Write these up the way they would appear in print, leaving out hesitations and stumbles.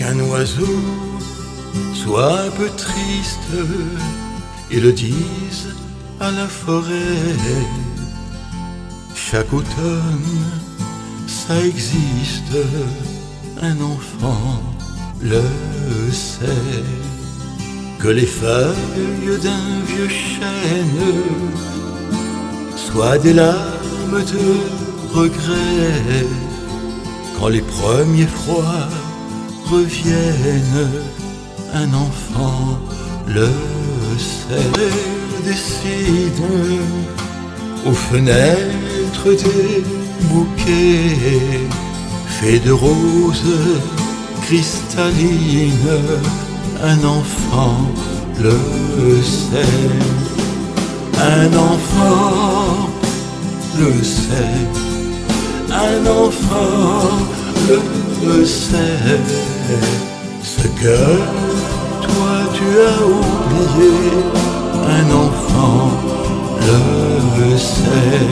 qu'un oiseau soit un peu triste et le dise à la forêt. Chaque automne, ça existe, un enfant le sait. Que les feuilles d'un vieux chêne soient des larmes de regret quand les premiers froids reviennent, un enfant le sait. Décide aux fenêtres des bouquets faits de roses cristallines, un enfant le sait. Un enfant le sait. Un enfant le sait. Ce que toi tu as oublié, un enfant le sait.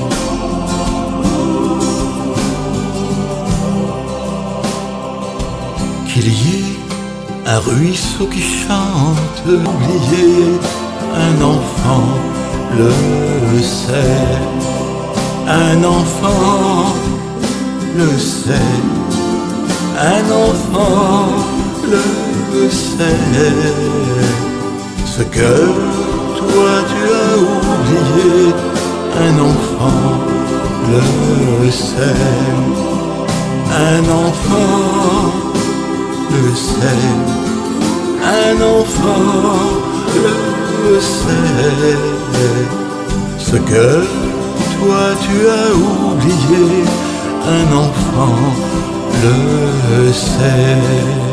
Qu'il y ait un ruisseau qui chante, oublié, un enfant le sait. Un enfant le sait. Un enfant le sait. Ce que toi tu as oublié, un enfant le sait. Un enfant le sait. Un enfant le sait. Ce que toi tu as oublié, un enfant le sait.